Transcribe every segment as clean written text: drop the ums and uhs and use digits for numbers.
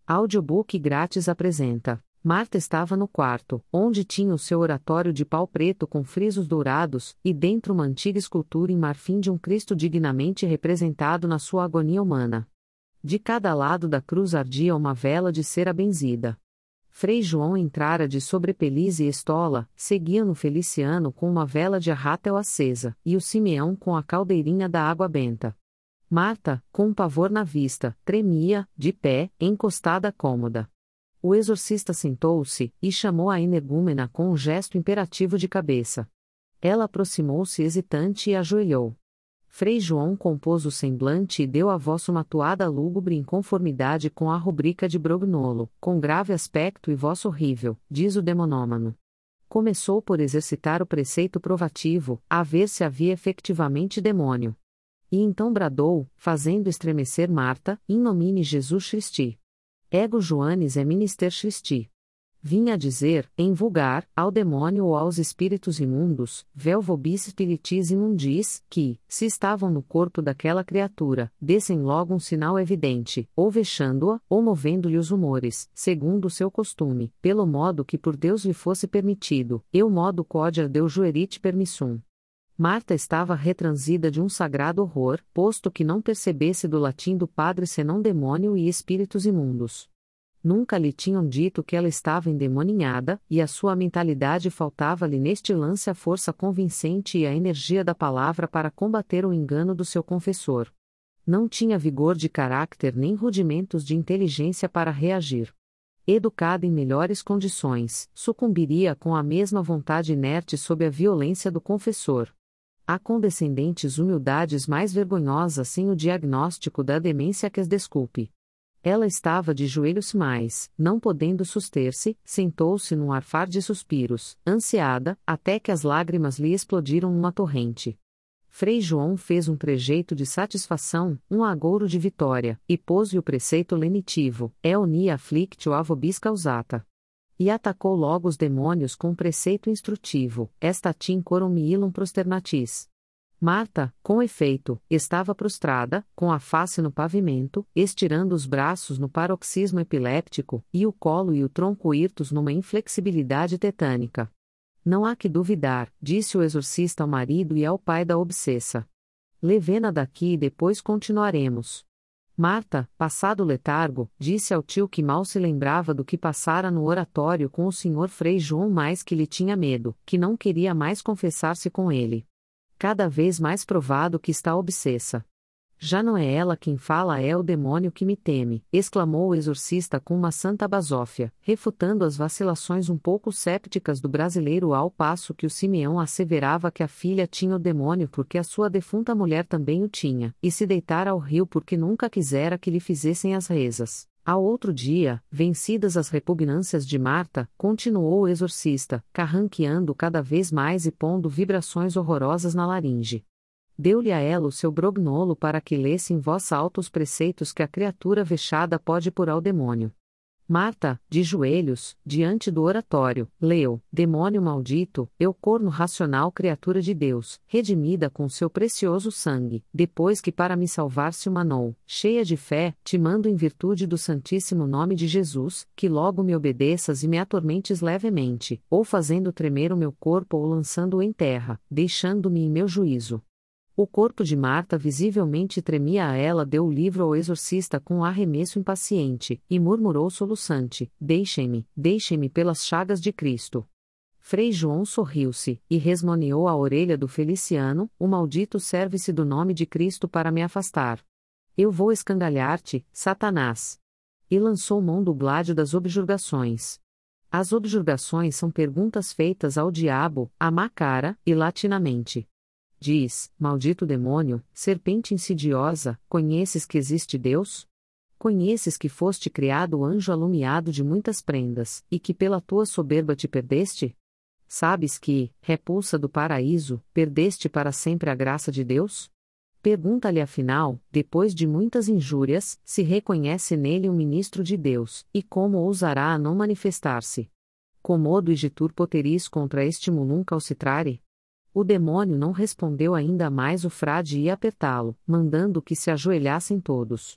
Audiobook grátis apresenta. Marta estava no quarto, onde tinha o seu oratório de pau preto com frisos dourados, e dentro uma antiga escultura em marfim de um Cristo dignamente representado na sua agonia humana. De cada lado da cruz ardia uma vela de cera benzida. Frei João entrara de sobrepeliz e estola, seguiam o Feliciano com uma vela de arrátel acesa, e o Simeão com a caldeirinha da água benta. Marta, com um pavor na vista, tremia, de pé, encostada à cômoda. O exorcista sentou-se, e chamou a energúmena com um gesto imperativo de cabeça. Ela aproximou-se hesitante e ajoelhou. Frei João compôs o semblante e deu à voz uma toada lúgubre em conformidade com a rubrica de Brognolo, com grave aspecto e voz horrível, diz o demonômano. Começou por exercitar o preceito provativo, a ver se havia efectivamente demônio. E então bradou, fazendo estremecer Marta, in nomine Jesus Christi. Ego Joannes é minister Christi. Vinha a dizer, em vulgar, ao demônio ou aos espíritos imundos, vel vobis spiritis imundis, que, se estavam no corpo daquela criatura, dessem logo um sinal evidente, ou vexando-a, ou movendo-lhe os humores, segundo o seu costume, pelo modo que por Deus lhe fosse permitido, eu modo quod Deus juerit permissum. Marta estava retransida de um sagrado horror, posto que não percebesse do latim do padre senão demônio e espíritos imundos. Nunca lhe tinham dito que ela estava endemoninhada, e a sua mentalidade faltava-lhe neste lance a força convincente e a energia da palavra para combater o engano do seu confessor. Não tinha vigor de caráter nem rudimentos de inteligência para reagir. Educada em melhores condições, sucumbiria com a mesma vontade inerte sob a violência do confessor. Há condescendentes humildades mais vergonhosas sem o diagnóstico da demência que as desculpe. Ela estava de joelhos mais, não podendo suster-se, sentou-se num arfar de suspiros, ansiada, até que as lágrimas lhe explodiram numa torrente. Frei João fez um trejeito de satisfação, um agouro de vitória, e pôs-lhe o preceito lenitivo, unia afflictio a vobis causata. E atacou logo os demônios com um preceito instrutivo, estatim corum nihilum prosternatis. Marta, com efeito, estava prostrada, com a face no pavimento, estirando os braços no paroxismo epiléptico, e o colo e o tronco hirtos numa inflexibilidade tetânica. Não há que duvidar, disse o exorcista ao marido e ao pai da obsessa. Levena daqui e depois continuaremos. Marta, passado o letargo, disse ao tio que mal se lembrava do que passara no oratório com o senhor Frei João, mais que lhe tinha medo, que não queria mais confessar-se com ele. Cada vez mais provado que está obsessa. Já não é ela quem fala, é o demônio que me teme, exclamou o exorcista com uma santa basófia, refutando as vacilações um pouco sépticas do brasileiro, ao passo que o Simeão asseverava que a filha tinha o demônio porque a sua defunta mulher também o tinha, e se deitara ao rio porque nunca quisera que lhe fizessem as rezas. Ao outro dia, vencidas as repugnâncias de Marta, continuou o exorcista, carranqueando cada vez mais e pondo vibrações horrorosas na laringe. Deu-lhe a ela o seu brognolo para que lesse em voz alta os preceitos que a criatura vexada pode pôr ao demônio. Marta, de joelhos, diante do oratório, leu: demônio maldito, eu corno racional criatura de Deus, redimida com seu precioso sangue, depois que para me salvar se humanou, cheia de fé, te mando em virtude do santíssimo nome de Jesus, que logo me obedeças e me atormentes levemente, ou fazendo tremer o meu corpo ou lançando-o em terra, deixando-me em meu juízo. O corpo de Marta visivelmente tremia. A ela deu o livro ao exorcista com um arremesso impaciente, e murmurou soluçante: deixem-me pelas chagas de Cristo. Frei João sorriu-se, e resmoneou à orelha do Feliciano: o maldito serve-se do nome de Cristo para me afastar. Eu vou escangalhar-te, Satanás. E lançou mão do gládio das objurgações. As objurgações são perguntas feitas ao diabo, à má cara, e latinamente. Diz: maldito demônio, serpente insidiosa, conheces que existe Deus? Conheces que foste criado anjo alumiado de muitas prendas, e que pela tua soberba te perdeste? Sabes que, repulsa do paraíso, perdeste para sempre a graça de Deus? Pergunta-lhe afinal, depois de muitas injúrias, se reconhece nele um ministro de Deus, e como ousará a não manifestar-se? Comodo igitur poteris contra estimulum calcitrare? O demônio não respondeu ainda mais. O frade ia apertá-lo, mandando que se ajoelhassem todos.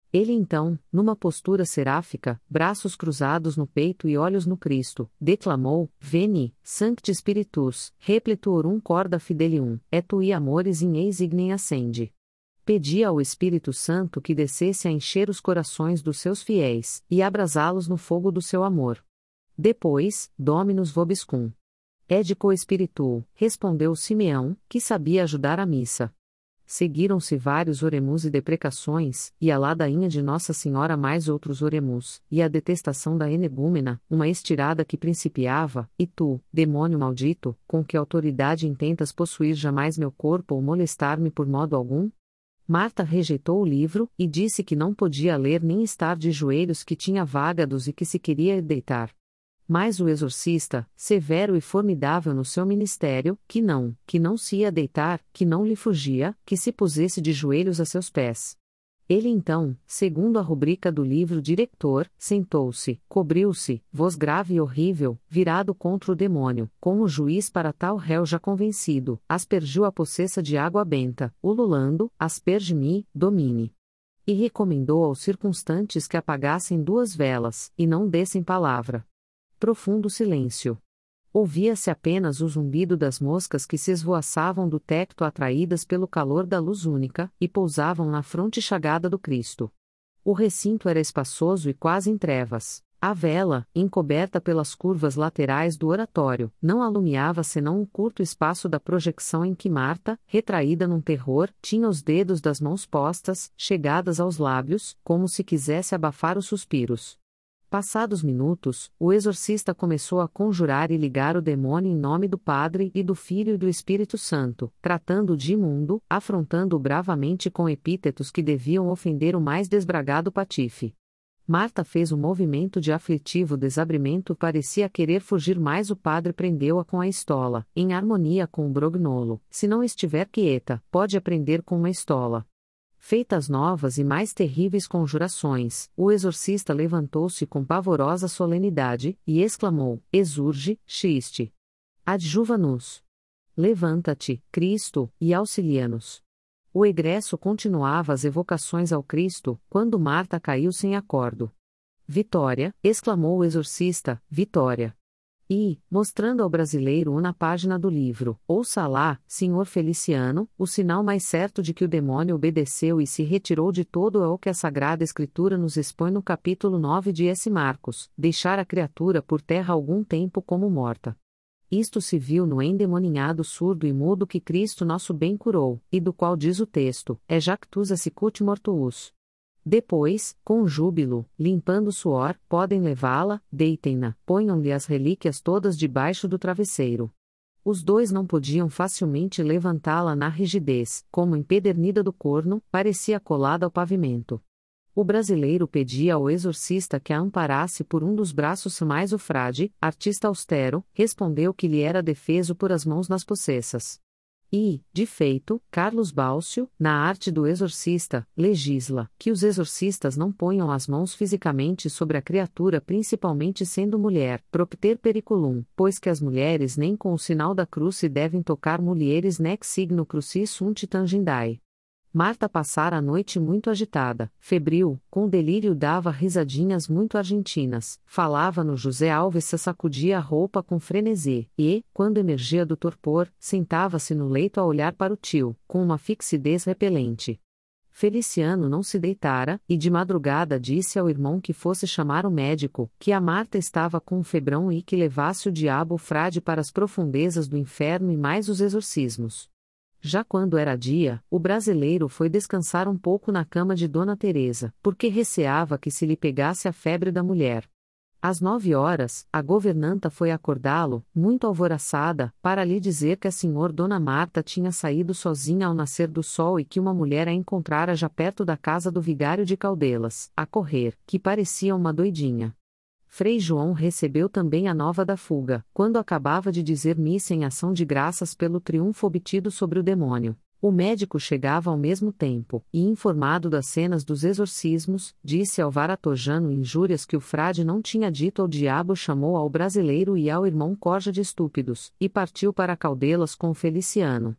Ele então, numa postura seráfica, braços cruzados no peito e olhos no Cristo, declamou: Veni, Sancti Spiritus, repletuorum corda fidelium, et tui amores in eis ignem ascendi. Pedia ao Espírito Santo que descesse a encher os corações dos seus fiéis, e abrasá-los no fogo do seu amor. Depois, Dominus vobiscum. Edico Spiritu, respondeu Simeão, que sabia ajudar a missa. Seguiram-se vários oremus e deprecações, e a ladainha de Nossa Senhora mais outros oremus, e a detestação da energúmena, uma estirada que principiava: e tu, demônio maldito, com que autoridade intentas possuir jamais meu corpo ou molestar-me por modo algum? Marta rejeitou o livro, e disse que não podia ler nem estar de joelhos, que tinha vágados e que se queria deitar. Mas o exorcista, severo e formidável no seu ministério, que não se ia deitar, que não lhe fugia, que se pusesse de joelhos a seus pés. Ele então, segundo a rubrica do livro diretor, sentou-se, cobriu-se, voz grave e horrível, virado contra o demônio, como juiz para tal réu já convencido, aspergiu a possessa de água benta, ululando: asperge-me, domine. E recomendou aos circunstantes que apagassem 2 velas, e não dessem palavra. Profundo silêncio. Ouvia-se apenas o zumbido das moscas que se esvoaçavam do teto atraídas pelo calor da luz única, e pousavam na fronte chagada do Cristo. O recinto era espaçoso e quase em trevas. A vela, encoberta pelas curvas laterais do oratório, não alumiava senão um curto espaço da projeção em que Marta, retraída num terror, tinha os dedos das mãos postas, chegadas aos lábios, como se quisesse abafar os suspiros. Passados minutos, o exorcista começou a conjurar e ligar o demônio em nome do Padre e do Filho e do Espírito Santo, tratando-o de imundo, afrontando-o bravamente com epítetos que deviam ofender o mais desbragado patife. Marta fez um movimento de aflitivo desabrimento, parecia querer fugir, mas o padre prendeu-a com a estola, em harmonia com o brognolo: se não estiver quieta, pode aprender com uma estola. Feitas novas e mais terríveis conjurações, o exorcista levantou-se com pavorosa solenidade, e exclamou: Exurge, Xiste. Adjuva-nos. Levanta-te, Cristo, e auxilia-nos. O egresso continuava as evocações ao Cristo, quando Marta caiu sem acordo. Vitória, exclamou o exorcista, vitória. E, mostrando ao brasileiro na página do livro: ouça lá, senhor Feliciano, o sinal mais certo de que o demônio obedeceu e se retirou de todo é o que a Sagrada Escritura nos expõe no capítulo 9 de S. Marcos: deixar a criatura por terra algum tempo como morta. Isto se viu no endemoninhado surdo e mudo que Cristo nosso bem curou, e do qual diz o texto: é jactus sicut mortuus. Depois, com júbilo, limpando o suor, podem levá-la, deitem-na, ponham-lhe as relíquias todas debaixo do travesseiro. Os 2 não podiam facilmente levantá-la na rigidez, como empedernida do corno, parecia colada ao pavimento. O brasileiro pedia ao exorcista que a amparasse por um dos braços, mas o frade, artista austero, respondeu que lhe era defeso por as mãos nas possessas. E, de feito, Carlos Bálcio, na Arte do Exorcista, legisla que os exorcistas não ponham as mãos fisicamente sobre a criatura, principalmente sendo mulher, propter periculum, pois que as mulheres nem com o sinal da cruz se devem tocar, mulieres nec signo crucis sunt tangendai. Marta passara a noite muito agitada, febril, com delírio, dava risadinhas muito argentinas, falava no José Alves, sacudia a roupa com frenesi, e, quando emergia do torpor, sentava-se no leito a olhar para o tio, com uma fixidez repelente. Feliciano não se deitara, e de madrugada disse ao irmão que fosse chamar o médico, que a Marta estava com um febrão e que levasse o diabo o frade para as profundezas do inferno e mais os exorcismos. Já quando era dia, o brasileiro foi descansar um pouco na cama de Dona Teresa, porque receava que se lhe pegasse a febre da mulher. Às 9 horas, a governanta foi acordá-lo, muito alvoroçada, para lhe dizer que a senhora Dona Marta tinha saído sozinha ao nascer do sol e que uma mulher a encontrara já perto da casa do vigário de Caldelas, a correr, que parecia uma doidinha. Frei João recebeu também a nova da fuga, quando acabava de dizer missa em ação de graças pelo triunfo obtido sobre o demônio. O médico chegava ao mesmo tempo, e informado das cenas dos exorcismos, disse ao Varatojano injúrias que o frade não tinha dito ao diabo, chamou ao brasileiro e ao irmão corja de estúpidos, e partiu para Caldelas com o Feliciano.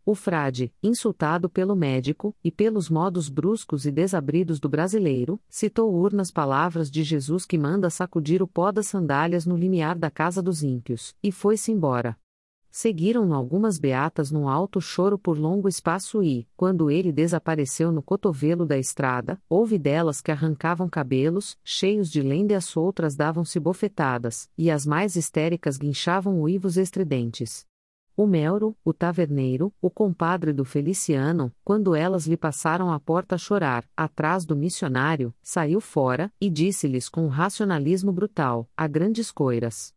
O frade, insultado pelo médico, e pelos modos bruscos e desabridos do brasileiro, citou urnas palavras de Jesus que manda sacudir o pó das sandálias no limiar da casa dos ímpios, e foi-se embora. Seguiram-no algumas beatas num alto choro por longo espaço e, quando ele desapareceu no cotovelo da estrada, houve delas que arrancavam cabelos, cheios de lenda e as outras davam-se bofetadas, e as mais histéricas guinchavam uivos estridentes. O Melro, o taverneiro, o compadre do Feliciano, quando elas lhe passaram a porta a chorar, atrás do missionário, saiu fora, e disse-lhes com um racionalismo brutal, a grandes coiras: